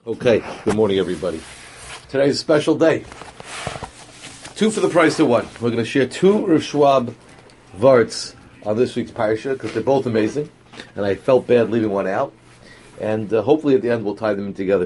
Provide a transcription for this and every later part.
Okay, good morning, everybody. Today's a special day. Two for the price of one. We're going to share two Rav Schwab varts on this week's parsha because they're both amazing, and I felt bad leaving one out. And hopefully at the end we'll tie them in together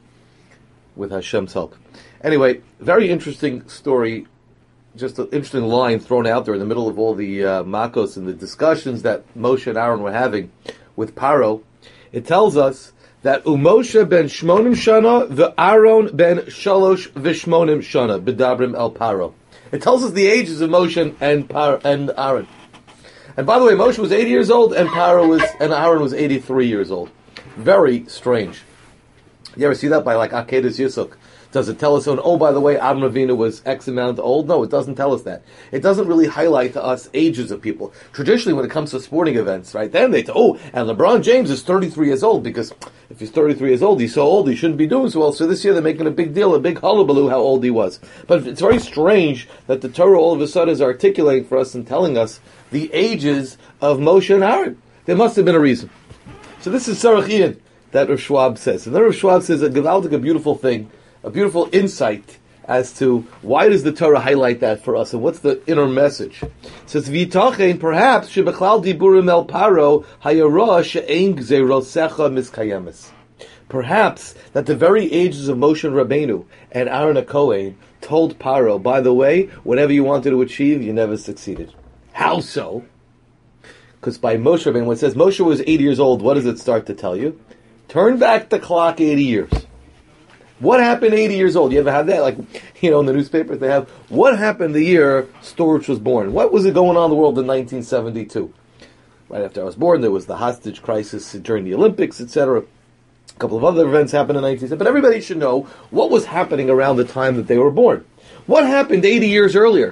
with Hashem's help. Anyway, very interesting story, just an interesting line thrown out there in the middle of all the makos and the discussions that Moshe and Aaron were having with Paro. It tells us that Moshe ben Shmonim Shana, the Aaron ben Shalosh v'Shmonim Shana, B'dabrim el Paro. It tells us the ages of Moshe and Aaron. And by the way, Moshe was 80 years old, and Aaron was 83 years old. Very strange. You ever see that by like Akedas Yisuk? Does it tell us, oh, by the way, Adam Ravina was X amount old? No, it doesn't tell us that. It doesn't really highlight to us ages of people. Traditionally, when it comes to sporting events, right, then they say, and LeBron James is 33 years old, because if he's 33 years old, he's so old, he shouldn't be doing so well. So this year they're making a big deal, a big hullabaloo how old he was. But it's very strange that the Torah all of a sudden is articulating for us and telling us the ages of Moshe and Aaron. There must have been a reason. So this is Sarachian that Rav Schwab says. And then Rav Schwab says a beautiful thing, a beautiful insight as to why does the Torah highlight that for us and what's the inner message. It says, V'yitachen, perhaps, shebechlal diburim el paro hayara she'ein gzeirosecha miskayemes. Perhaps that the very ages of Moshe Rabbeinu and Aaron HaKohen told Paro, by the way, whatever you wanted to achieve, you never succeeded. How so? Because by Moshe Rabbeinu, when it says Moshe was 80 years old, what does it start to tell you? Turn back the clock 80 years. What happened 80 years old? You ever had that? Like, in the newspapers they have, what happened the year Storch was born? What was it going on in the world in 1972? Right after I was born, there was the hostage crisis during the Olympics, etc. A couple of other events happened in 1970. But everybody should know what was happening around the time that they were born. What happened 80 years earlier?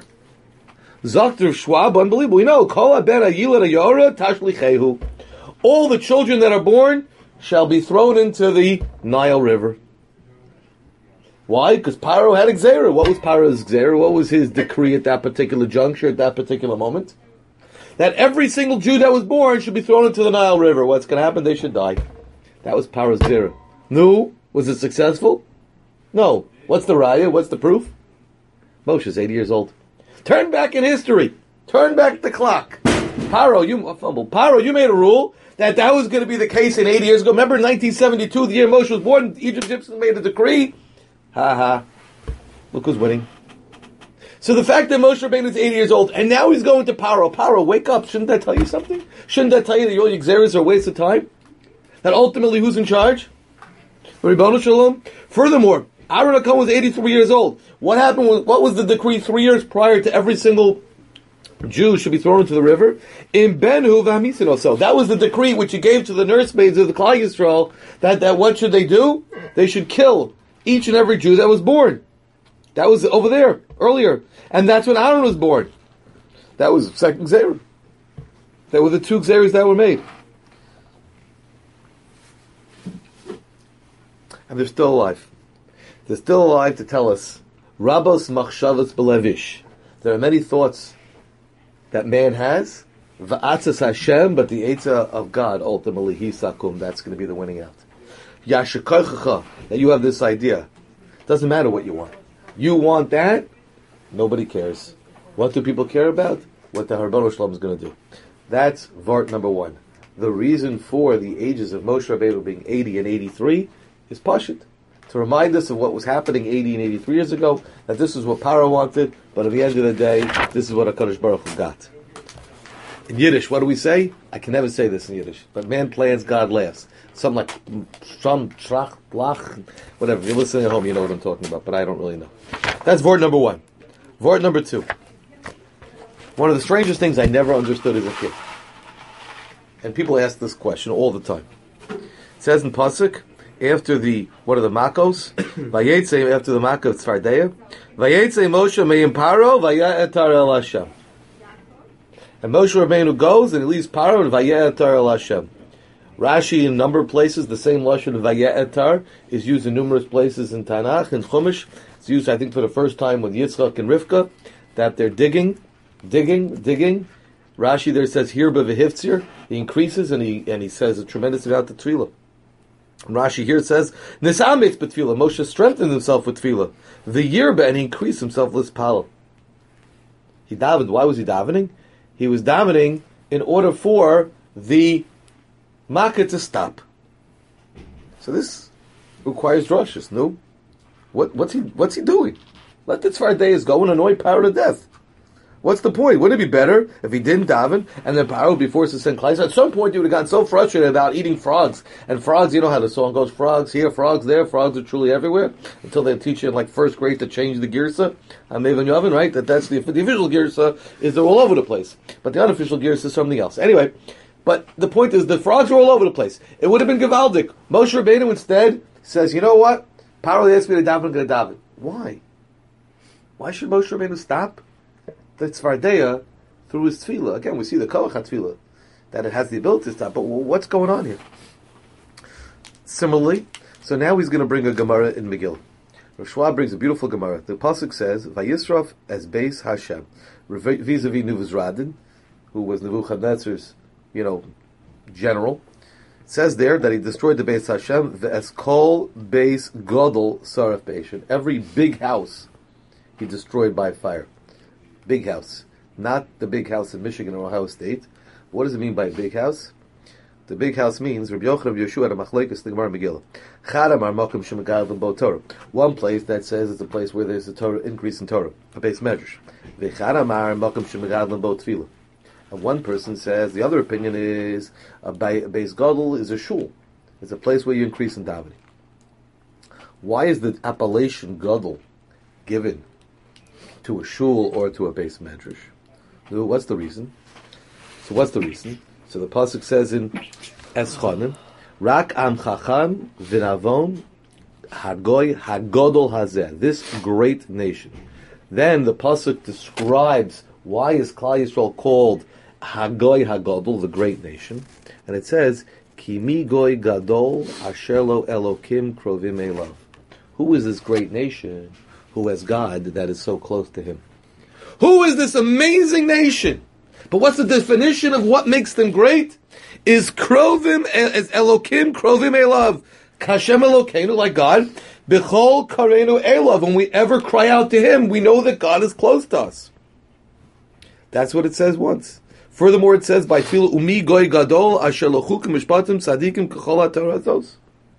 Zakter Schwab, unbelievable. We know, Kol ben Yilad Ayora Tashlichehu. All the children that are born shall be thrown into the Nile River. Why? Because Paro had a gzera. What was Paro's gzera? What was his decree at that particular juncture, at that particular moment? That every single Jew that was born should be thrown into the Nile River. What's going to happen? They should die. That was Paro's gzera. No. Was it successful? No. What's the raya? What's the proof? Moshe's 80 years old. Turn back in history. Turn back the clock. Paro, you made a rule that was going to be the case in 80 years ago. Remember in 1972, the year Moshe was born, the Egyptians made a decree. Look who's winning. So the fact that Moshe Rabbeinu is 80 years old, and now he's going to Paro. Paro, wake up. Shouldn't that tell you something? Shouldn't that tell you that all your gzeras are a waste of time? That ultimately who's in charge? Ribono Shalom. Furthermore, Aaron HaKohen was 83 years old. What happened? What was the decree 3 years prior to every single Jew should be thrown into the river? In Benhu v'hamisino. So that was the decree which he gave to the nursemaids of the Klal Yisrael, that what should they do? They should kill each and every Jew that was born. That was over there, earlier. And that's when Aaron was born. That was the second Gzera. That were the two Gzeras that were made. And they're still alive. They're still alive to tell us, Rabos machshavos belevish. There are many thoughts that man has, va'atzas Hashem, but the Eitzah of God, ultimately, hisakum, that's going to be the winning out. Yashikochacha, that you have this idea. Doesn't matter what you want. You want that, nobody cares. What do people care about? What the Ribono Shalom is going to do. That's Vart number one. The reason for the ages of Moshe Rabbeinu being 80 and 83 is Pashut. To remind us of what was happening 80 and 83 years ago, that this is what Paro wanted, but at the end of the day, this is what HaKadosh Baruch Hu got. In Yiddish, what do we say? I can never say this in Yiddish, but man plans, God laughs. Something like Sham, Trach, Blach, whatever. If you're listening at home, you know what I'm talking about, but I don't really know. That's Vort number one. Vort number two. One of the strangest things I never understood as a kid. And people ask this question all the time. It says in Pasuk, after the, what are the Makos? Vayetze, after the Makos, Tzvardeya. Vayetze Moshe me'im Paro, vaya'etar el Hashem. And Moshe Rabbeinu goes and he leaves Paro and vaya'etar el Hashem. Rashi, in a number of places, the same lashon of vaya'etar is used in numerous places in Tanakh and Chumash. It's used, I think, for the first time with Yitzchak and Rivka, that they're digging. Rashi there says, Hirba v'hiftzir. He increases and he says a tremendous amount of tefillah. And Rashi here says, Nisametz b'tefillah. Moshe strengthened himself with tefillah. The yirba, and he increased himself with pal. He davened. Why was he davening? He was davening in order for the makkah to stop. So this requires drushes. No, what's he doing? Let the tzvardeyas go and annoy Paro to death. What's the point? Wouldn't it be better if he didn't daven and then Paro would be forced to send klais? At some point, he would have gotten so frustrated about eating frogs. And frogs, you know how the song goes: frogs here, frogs there, frogs are truly everywhere. Until they teach you in like first grade to change the girsa. Mevan Yavin, right? That's the official girsa is they're all over the place, but the unofficial girsa is something else. Anyway, but the point is the frogs are all over the place. It would have been Gavaldik. Moshe Rabbeinu instead says, you know what? Paro asked me to daven, I'm going to daven. Why? Why should Moshe Rabbeinu stop the tzvardeya through his tefillah? Again, we see the koach tefillah that it has the ability to stop. But what's going on here? Similarly, so now he's going to bring a Gemara in Megillah. Rav Shua brings a beautiful Gemara. The pasuk says, "Vayisraf as beis Hashem," vis-a-vis Nebuzaradan, who was Nebuchadnezzar's, general. It says there that he destroyed the Beis Hashem, as kol beis gadol saraf beishin. Every big house he destroyed by fire. Big house. Not the big house in Michigan or Ohio State. What does it mean by big house? The big house means Rabbi Yochanan Rabbi Yeshua at a machlekes the Gemara Megillah. Chadamar makom shemagav bo Torah. One place that says it's a place where there's a Torah increase in Torah, a base medrash. V'chadamar makom shemagav bo tefillah. And one person says the other opinion is a base gadol is a shul. It's a place where you increase in davening. Why is the appellation gadol given to a shul or to a base medrash? What's the reason? So the pasuk says in Eschanim, Rak am chacham v'navon hagoy hagodol hazeh, this great nation. Then the pasuk describes why is Klal Yisrael called Hagoy Hagodol, the great nation, and it says Ki mi goy gadol asher lo Elokim krovim elav. Who is this great nation who has God that is so close to him? Who is this amazing nation? But what's the definition of what makes them great? Is krovim, as Elokim krovim elav. Kashem Elokeinu, like God. B'chol karenu elav. When we ever cry out to him, we know that God is close to us. That's what it says once. Furthermore, it says by tefillah umi goy gadol asher lo chukim mishpatim tzadikim k'chol ha'toratos.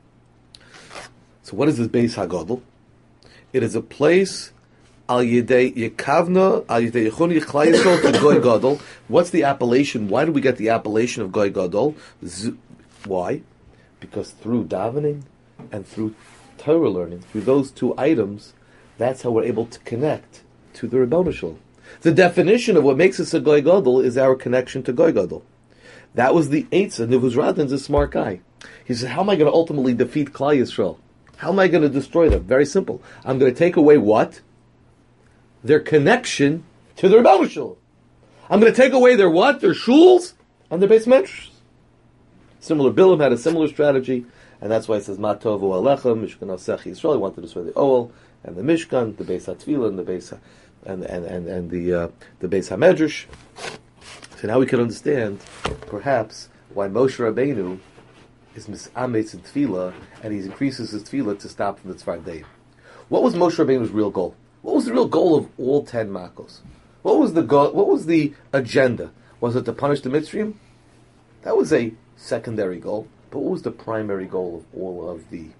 So what is this Beis Hagadol? It is a place al yedei yekavna al yedei yechoni Klal Yisrael to goy gadol. What's the appellation? Why do we get the appellation of goy gadol? Why? Because through davening and through Torah learning, through those two items, that's how we're able to connect to the Ribono Shel Olam. The definition of what makes us a Goy Gadol is our connection to Goy Gadol. That was the Eitzah. Nebuzaradan's a smart guy. He said, how am I going to ultimately defeat Klal Yisrael? How am I going to destroy them? Very simple. I'm going to take away what? Their connection to the Ribono Shel Olam. I'm going to take away their what? Their shuls and their base medrash. Similar, Bilam had a similar strategy, and that's why it says, Ma tovu alechem, Mishkan Osech Yisrael. He wanted to destroy the Oel and the Mishkan, the Beis HaTefillah, and the Beis and the Beis HaMedrash. So now we can understand, perhaps, why Moshe Rabbeinu is misametz in tefillah, and he increases his tefillah to stop from the tzvardeyim. What was Moshe Rabbeinu's real goal? What was the real goal of all 10 makos? What was the goal? What was the agenda? Was it to punish the Mitzrayim? That was a secondary goal. But what was the primary goal of all of the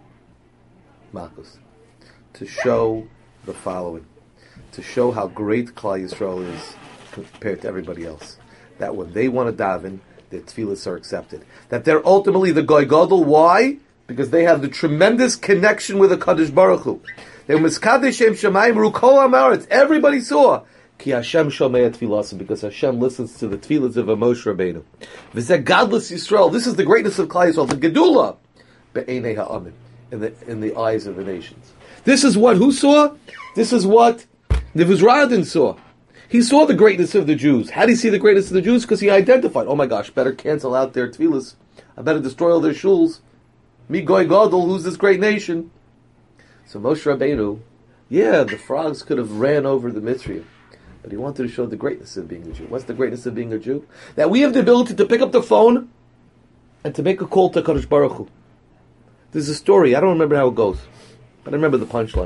makos? To show the following. To show how great Klal Yisrael is compared to everybody else. That when they want to daven, their tefillahs are accepted. That they're ultimately the Goy Gadol. Why? Because they have the tremendous connection with the Kadosh Baruch Hu. They were miskadesh Shem Shamayim Rukol Amaretz. Everybody saw. Ki Hashem shomei tefillas, because Hashem listens to the tefillahs of Moshe Rabbeinu. V'zeh gadlus Yisrael. This is the greatness of Klal Yisrael. The Gedula be'enei ha'amim, in the eyes of the nations. This is what who saw? This is what Nebuzaradan saw. He saw the greatness of the Jews. How did he see the greatness of the Jews? Because he identified, oh my gosh, better cancel out their tefillahs. I better destroy all their shuls. Mi Goy Gadol, who's this great nation? So Moshe Rabbeinu, the frogs could have ran over the Mitzrayim, but he wanted to show the greatness of being a Jew. What's the greatness of being a Jew? That we have the ability to pick up the phone and to make a call to Kadosh Baruch Hu. There's a story, I don't remember how it goes, but I remember the punchline,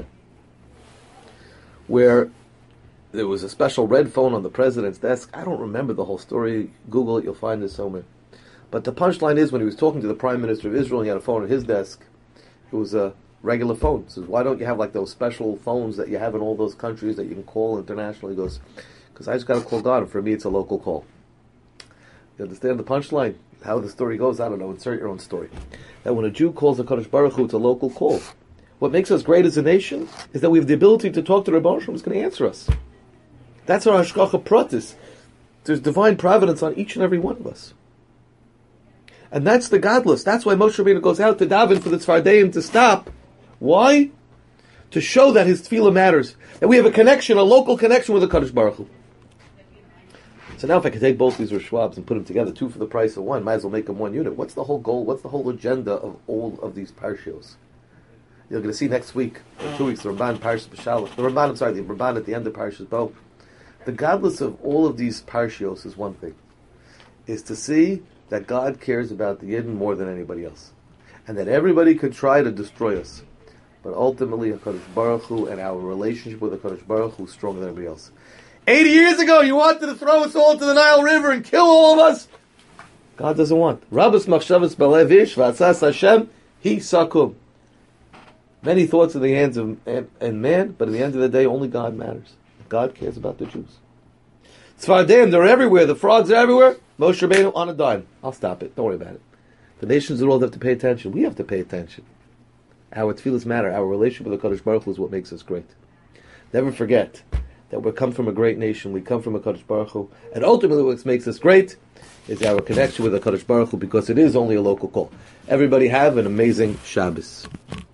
where there was a special red phone on the president's desk. I don't remember the whole story. Google it, you'll find it somewhere. But the punchline is, when he was talking to the Prime Minister of Israel, he had a phone on his desk. It was a regular phone. He says, why don't you have like those special phones that you have in all those countries that you can call internationally? He goes, because I just got to call God, and for me it's a local call. You understand the punchline? How the story goes, I don't know. Insert your own story. That when a Jew calls the Kadosh Baruch Hu, it's a local call. What makes us great as a nation is that we have the ability to talk to the Rebbe Shalom, who's going to answer us. That's our Hashgacha Pratis. There's divine providence on each and every one of us. And that's the godless. That's why Moshe Rabbeinu goes out to daven for the Tzfardeim to stop. Why? To show that his tefillah matters. That we have a connection, a local connection with the Kadosh Baruch Hu. So now if I could take both these Rosh Schwabs and put them together, 2 for the price of 1, might as well make them one unit. What's the whole goal? What's the whole agenda of all of these parshios? You're going to see next week, or 2 weeks, the Ramban Parshas B'Shalach. The Ramban at the end of Parshas Bo. The godless of all of these parshios is one thing, is to see that God cares about the Yidden more than anybody else. And that everybody could try to destroy us. But ultimately, HaKadosh Baruch Hu and our relationship with HaKadosh Baruch Hu is stronger than everybody else. 80 years ago, you wanted to throw us all into the Nile River and kill all of us. God doesn't want. Rabbas machshavas balev ish v'atzas Hashem hi sakum. Many thoughts in the hands of man, but at the end of the day, only God matters. God cares about the Jews. Tzfardeim, they're everywhere. The frogs are everywhere. Moshe Rabbeinu on a dime. I'll stop it. Don't worry about it. The nations of the world have to pay attention. We have to pay attention. Our tefillahs matter. Our relationship with the Kadosh Baruch Hu is what makes us great. Never forget that we come from a great nation. We come from a Kadosh Baruch Hu. And ultimately what makes us great is our connection with the Kadosh Baruch Hu, because it is only a local call. Everybody have an amazing Shabbos.